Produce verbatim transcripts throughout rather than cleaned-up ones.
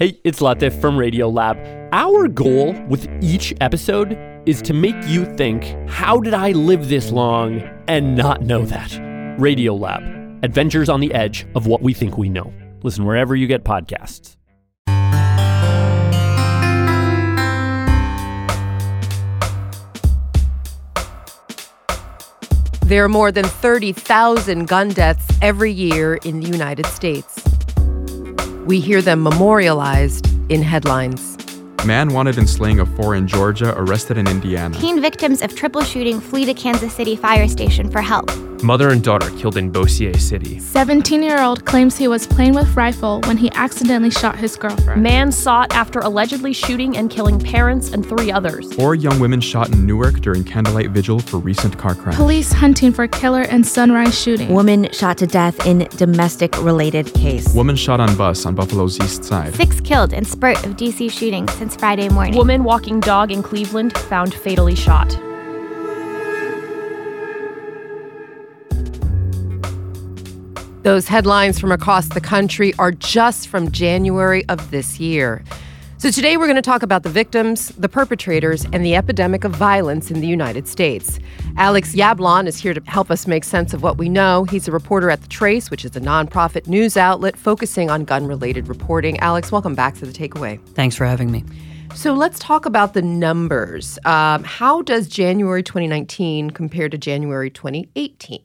Hey, it's Latif from Radiolab. Our goal with each episode is to make you think, how did I live this long and not know that? Radiolab, adventures on the edge of what we think we know. Listen wherever you get podcasts. There are more than thirty thousand gun deaths every year in the United States. We hear them memorialized in headlines. Man wanted in slaying of four in Georgia, arrested in Indiana. Teen victims of triple shooting flee to Kansas City Fire Station for help. Mother and daughter killed in Bossier City. seventeen-year-old claims he was playing with rifle when he accidentally shot his girlfriend. Man sought after allegedly shooting and killing parents and three others. Four young women shot in Newark during candlelight vigil for recent car crash. Police hunting for killer in Sunrise shooting. Woman shot to death in domestic-related case. Woman shot on bus on Buffalo's east side. Six killed in spurt of D C shootings since Friday morning. Woman walking dog in Cleveland found fatally shot. Those headlines from across the country are just from January of this year. So today we're going to talk about the victims, the perpetrators, and the epidemic of violence in the United States. Alex Yablon is here to help us make sense of what we know. He's a reporter at The Trace, which is a nonprofit news outlet focusing on gun-related reporting. Alex, welcome back to The Takeaway. Thanks for having me. So let's talk about the numbers. Um, how does January twenty nineteen compare to January twenty eighteen?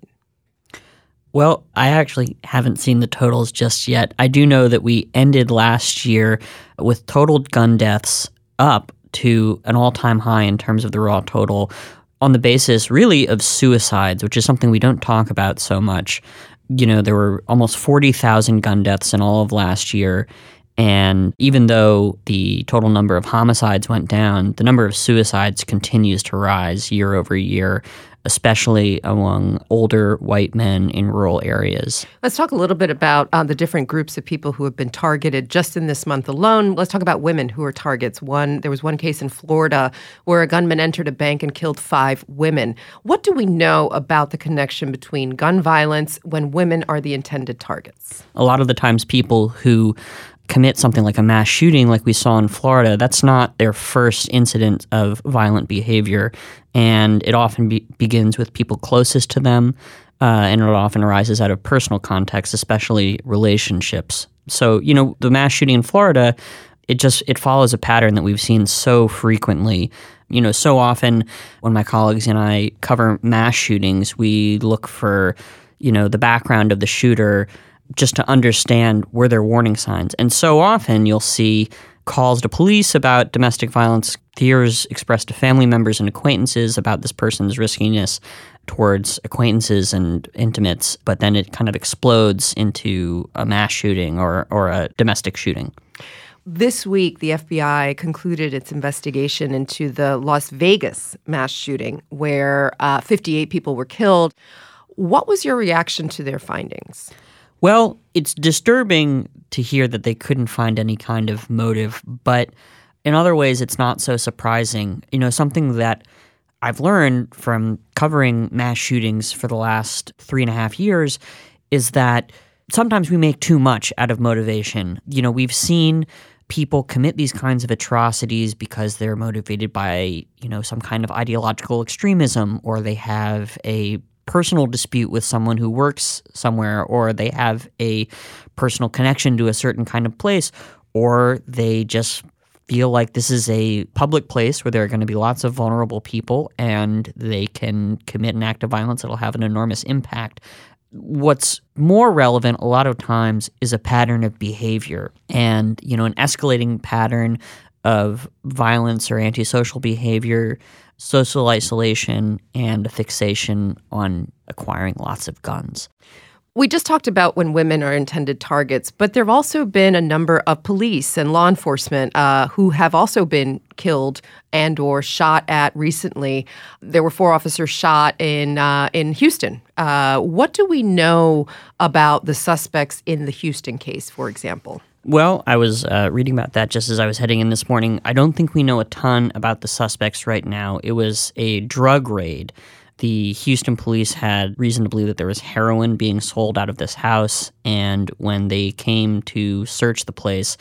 Well, I actually haven't seen the totals just yet. I do know that we ended last year with total gun deaths up to an all-time high in terms of the raw total on the basis really of suicides, which is something we don't talk about so much. You know, there were almost forty thousand gun deaths in all of last year. And even though the total number of homicides went down, the number of suicides continues to rise year over year, especially among older white men in rural areas. Let's talk a little bit about uh, the different groups of people who have been targeted just in this month alone. Let's talk about women who are targets. One, there was one case in Florida where a gunman entered a bank and killed five women. What do we know about the connection between gun violence when women are the intended targets? A lot of the times people who commit something like a mass shooting like we saw in Florida, that's not their first incident of violent behavior. And it often be- begins with people closest to them, uh, and it often arises out of personal context, especially relationships. So, you know, the mass shooting in Florida, it just it follows a pattern that we've seen so frequently. You know, so often when my colleagues and I cover mass shootings, we look for, you know, the background of the shooter just to understand were there warning signs. And so often you'll see calls to police about domestic violence, fears expressed to family members and acquaintances about this person's riskiness towards acquaintances and intimates, but then it kind of explodes into a mass shooting or, or a domestic shooting. This week, the F B I concluded its investigation into the Las Vegas mass shooting where uh, fifty-eight people were killed. What was your reaction to their findings? Well, it's disturbing to hear that they couldn't find any kind of motive, but in other ways, it's not so surprising. You know, something that I've learned from covering mass shootings for the last three and a half years is that sometimes we make too much out of motivation. You know, we've seen people commit these kinds of atrocities because they're motivated by, you know, some kind of ideological extremism, or they have a personal dispute with someone who works somewhere, or they have a personal connection to a certain kind of place, or they just feel like this is a public place where there are going to be lots of vulnerable people and they can commit an act of violence that'll have an enormous impact. What's more relevant a lot of times is a pattern of behavior and, you know, an escalating pattern of violence or antisocial behavior, social isolation, and a fixation on acquiring lots of guns. We just talked about when women are intended targets, but there have also been a number of police and law enforcement uh, who have also been killed and or shot at recently. There were four officers shot in uh, in Houston. Uh, what do we know about the suspects in the Houston case, for example? Well, I was uh, reading about that just as I was heading in this morning. I don't think we know a ton about the suspects right now. It was a drug raid. The Houston police had reason to believe that there was heroin being sold out of this house, and when they came to search the place,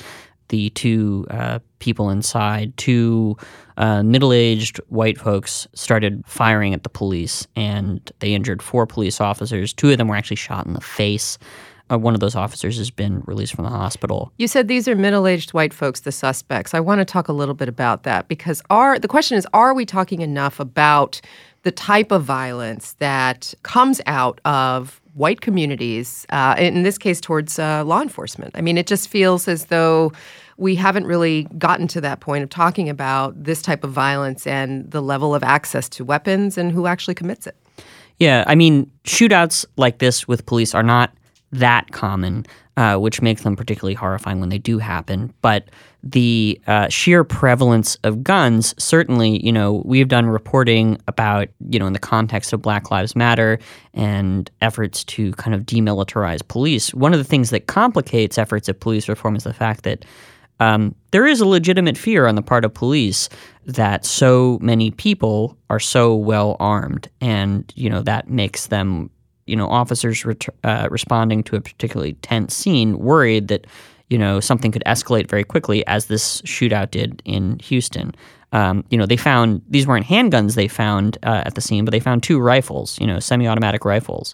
the two uh, people inside, two uh, middle-aged white folks, started firing at the police, and they injured four police officers. Two of them were actually shot in the face. Uh, one of those officers has been released from the hospital. You said these are middle-aged white folks, the suspects. I want to talk a little bit about that because are the question is, are we talking enough about the type of violence that comes out of white communities, uh, in this case towards uh, law enforcement? I mean, it just feels as though we haven't really gotten to that point of talking about this type of violence and the level of access to weapons and who actually commits it. Yeah, I mean, shootouts like this with police are not that common, uh, which makes them particularly horrifying when they do happen. But the uh, sheer prevalence of guns, certainly, you know, we've done reporting about, you know, in the context of Black Lives Matter and efforts to kind of demilitarize police. One of the things that complicates efforts of police reform is the fact that um, there is a legitimate fear on the part of police that so many people are so well armed, and, you know, that makes them, you know, officers ret- uh, responding to a particularly tense scene worried that, you know, something could escalate very quickly, as this shootout did in Houston. Um, you know, they found, these weren't handguns they found uh, at the scene, but they found two rifles, you know, semi-automatic rifles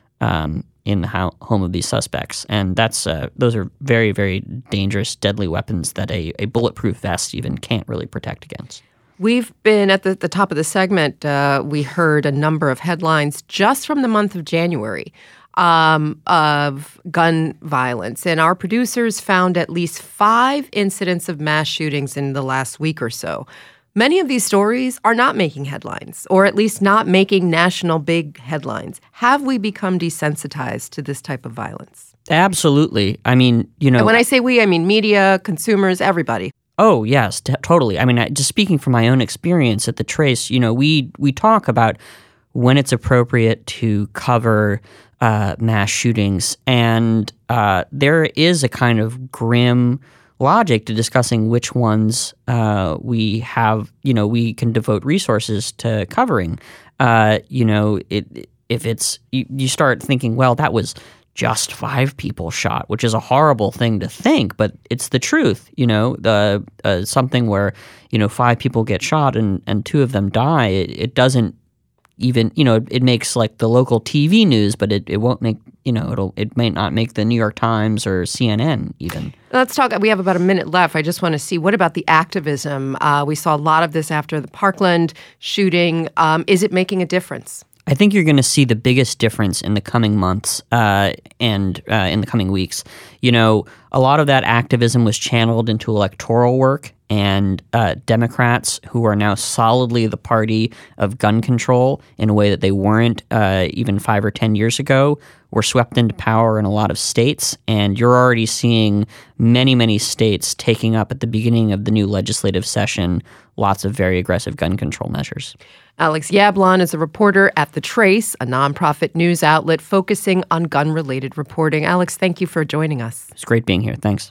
um, in the ho- home of these suspects. And that's, uh, those are very, very dangerous, deadly weapons that a, a bulletproof vest even can't really protect against. We've been at the, the top of the segment, uh, we heard a number of headlines just from the month of January um, of gun violence. And our producers found at least five incidents of mass shootings in the last week or so. Many of these stories are not making headlines, or at least not making national big headlines. Have we become desensitized to this type of violence? Absolutely. I mean, you know. And when I say we, I mean media, consumers, everybody. Oh, yes, t- totally. I mean, I, just speaking from my own experience at The Trace, you know, we we talk about when it's appropriate to cover uh, mass shootings, and uh, there is a kind of grim logic to discussing which ones uh, we have, you know, we can devote resources to covering. Uh, you know, it, if it's, you, you start thinking, well, that was just five people shot, which is a horrible thing to think, but it's the truth. You know, the uh, something where, you know, five people get shot and, and two of them die. It, it doesn't even, you know, it, it makes like the local T V news, but it, it won't make, you know, it'll it may not make the New York Times or C N N even. Let's talk. We have about a minute left. I just want to see, what about the activism? Uh, we saw a lot of this after the Parkland shooting. Um, is it making a difference? I think you're going to see the biggest difference in the coming months uh, and uh, in the coming weeks. You know, a lot of that activism was channeled into electoral work, and uh, Democrats, who are now solidly the party of gun control in a way that they weren't uh, even five or ten years ago, were swept into power in a lot of states. And you're already seeing many, many states taking up at the beginning of the new legislative session lots of very aggressive gun control measures. Alex Yablon is a reporter at The Trace, a nonprofit news outlet focusing on gun-related reporting. Alex, thank you for joining us. It's great being here. Thanks.